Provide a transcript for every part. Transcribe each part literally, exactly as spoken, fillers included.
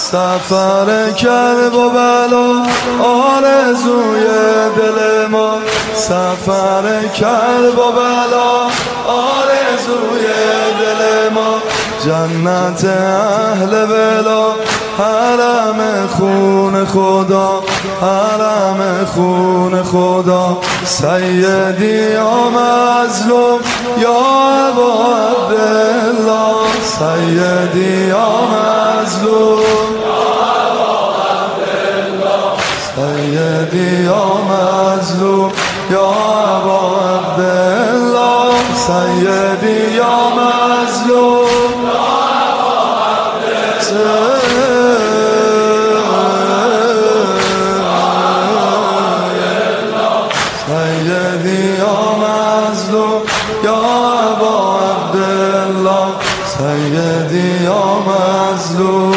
سفر کرب و بلا آرزوی دل ما، سفر کرب و بلا آرزوی دل ما، جنت اهل بلا حرم خون خدا، حرم خون خدا. سیدی یا مظلوم یا ابا عبدالله، سیدی یا مظلوم سیدی یا مظلوم یا ابا عبدالله، سیدی یا مظلوم سیدی یا مظلوم یا ابا عبدالله، سیدی یا مظلوم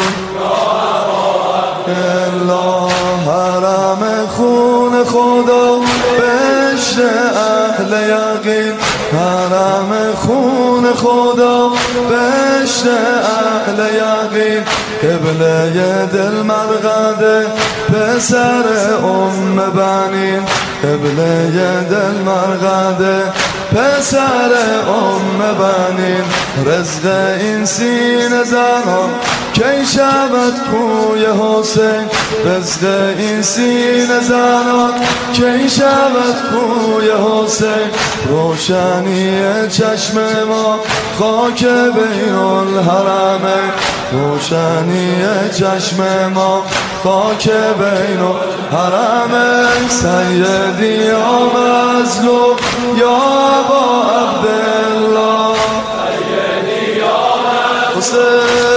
الله. حرم خون خدا بهشت اهل یقین، حرم خون خدا بهشت اهل یقین، قبله دل مرقده پسر ام بنین، قبله دل مرقده پسر ام بنین. رزق این سینه زنان کی شود کوی حسین، رزق این سینه زنان کی شود کوی حسین. روشنی چشم ما خاک بین الحرمین، روشنی چشم ما خاک بین الحرمین. سیدی یا مظلوم یا ابا عبدالله، سیدی یا مظلوم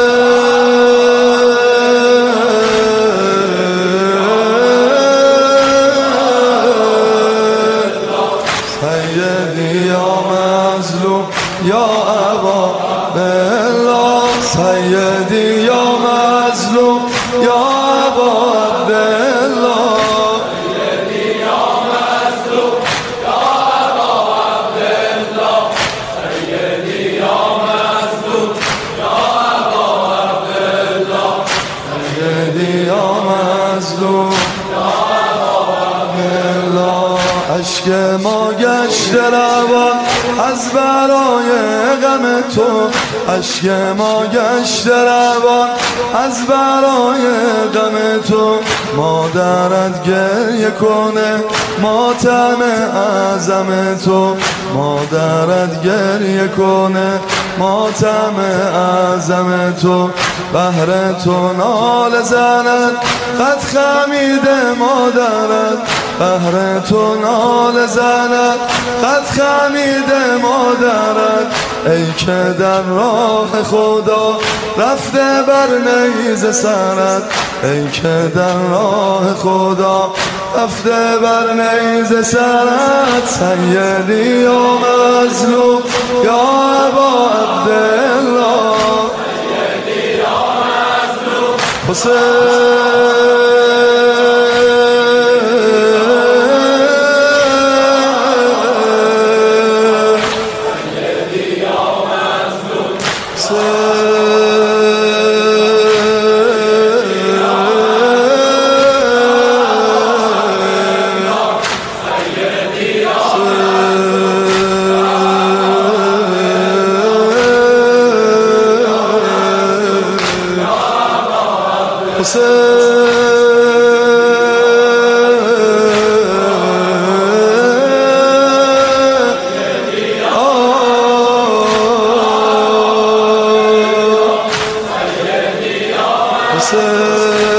سیدی یا مظلوم یا ابا عبدالله، سیدی یا مظلوم یا ابا عبدالله، سیدی یا مظلوم یا ابا عبدالله، سیدی یا مظلوم یا ابا عبدالله، سیدی یا مظلوم یا ابا عبدالله. عشق ما گشت روان از برای غم تو، عشق ما گشت روان از برای غم تو. مادرت گریه کنه ماتم اعظم تو، مادرت گریه کنه ماتم اعظم تو. بهر تو نال زند قد خمیده مادرت، بهر تو نال زند قد خمیده مادرت. ای که در راه خدا رفته بر نیز سرت، ای که در راه خدا رفته بر نیز سرت. سیدی یا مظلوم یا ابا عبدالله، سیدی یا مظلوم حسین. Hussein